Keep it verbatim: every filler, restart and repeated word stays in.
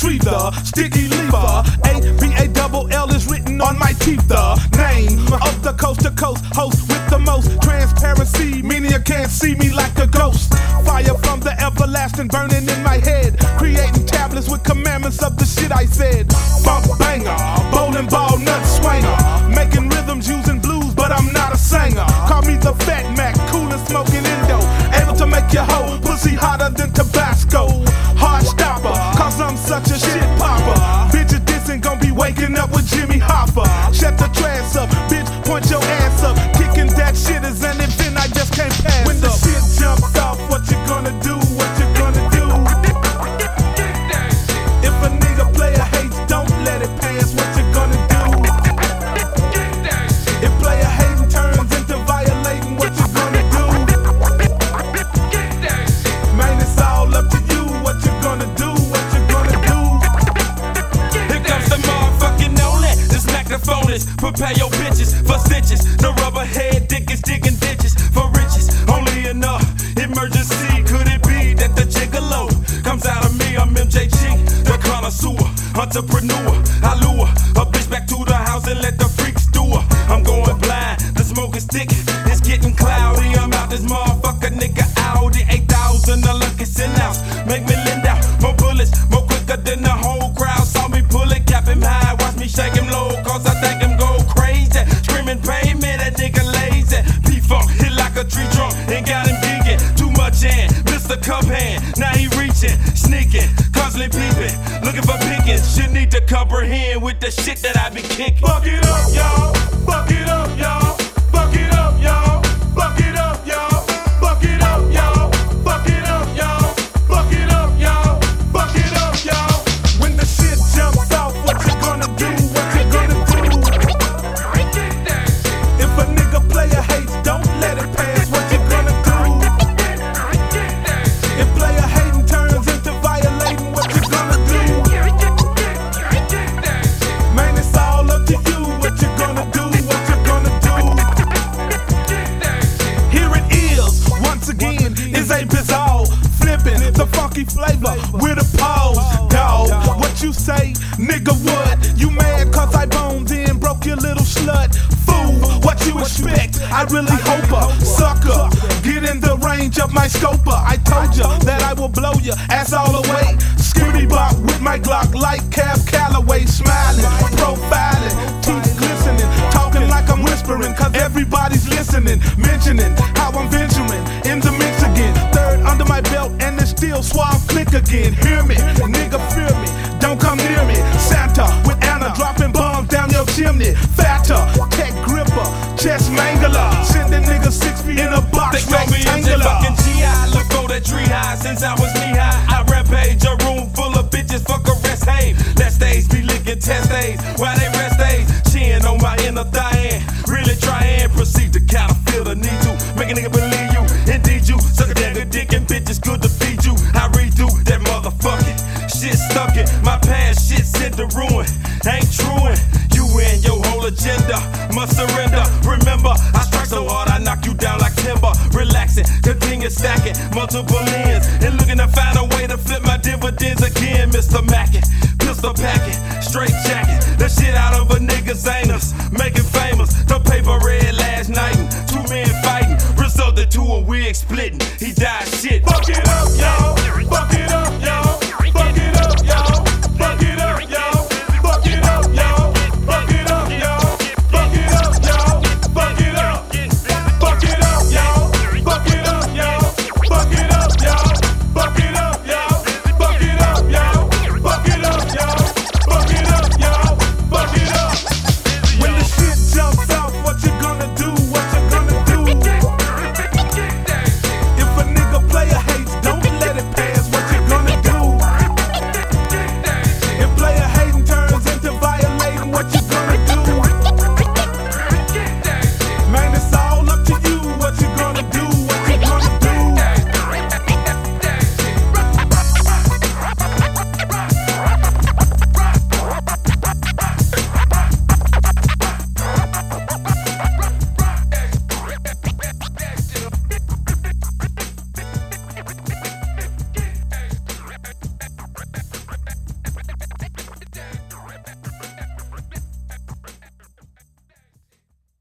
retrieve the sticky lever. A B A double L is written on my teeth. The name of the coast to coast host with the most transparency, meaning you can't see me like a ghost. Fire from the everlasting burning in my head, creating tablets with commandments of the shit I said. Funk banger, bowling ball nut swanger, making rhythms using blues, but I'm not a singer. Call me the Fat Mac, cool and smoking Indo, able to make your hoe pussy hotter than Tabasco. Hard stopper, cause I'm such a shit popper. Bitches dissing gon' be waking up with Jimmy Hoffa. Shut the trash up, bitch, point your ass up. Kicking that shit is an event I just can't pass. When the up. Shit jumps off, what you gonna do? What you gonna do? If a nigga player hates, don't let it pass. What you gonna do? If player hating turns into violating, what you gonna do? Man, it's all up to you. What you gonna do? What you gonna do? Here comes the motherfucking Nolan. This microphone is prepare your bitches for stitches. The rubber head dick is digging ditches for riches. Only enough emergency. Could it be that the gigolo comes out of me? I'm M J G, the connoisseur, entrepreneur. I lure a bitch back to the house and let the freaks do her. I'm going blind, the smoke is thick, it's getting cloudy. I'm out this motherfucker, nigga. Audi eight thousand, the lucky sin house. Make me lend out more bullets, more quicker than the whole crowd. Saw me pull it, cap him high, watch me shake him low, cause I think him go crazy. Screaming, pay me, that nigga lazy. P-Funk hit like a tree trunk and got him geeking. Too much in, Mister Cup hand, now he reaching, sneaking, constantly peeping, looking for pickings. Should need to comprehend with the shit that I be kicking. Fuck it up, y'all. Fuck it up, y'all. Fuck it up, y'all. Fuck it up, y'all. Fuck it up, y'all. Fuck it up, y'all. Fuck it up, y'all. Fuck it up, y'all. When the shit jumps off, what you gonna do? What you gonna do? If a nigga player hates, don't let it pass. What you gonna do? If player hating turns into violating, what you gonna do? Man, it's all up to you. What you gonna do? What you gonna do? Here it is, once again, is a bizarre flipping the funky flavor with a pause. Dog, what you say, nigga? What? You mad cause I boned in, broke your little slut? Fool, what you expect? I really hope a sucker get in the range of my scoper. I told ya that I will blow ya ass all the way. Skitty bop with my Glock like Cab Calloway, smiling, profiling, teeth glistening, talking like I'm whispering, cause everybody's listening, mentioning how I'm venturing in the mix again. Third under my belt and it's still suave click again. Hear me, nigga, fear me, don't come near me. Santa with Anna dropping bombs down your chimney. Fatter, tech gripper, chest mangler, sending niggas six feet in a box. They call me M J fucking G I. Look for that tree high since I was knee high. I rampage a room full of bitches, fuck a rest hey. Last days be licking test days while they rest days. Chin on my inner thigh, really try and proceed to counterfeit the need to make a nigga believe you. Indeed you suck a damn good dick and bitches good to feed you. I redo that motherfucking shit stuck in my past, shit sent to ruin. Ain't truing, you and your whole agenda must surrender. Remember, I strike so hard I knock you down like timber. Relaxing, continue stacking multiple ends and looking to find a way to flip my dividends again. Mister Mackin, pistol packing, straight jacking the shit out of a nigga's anus.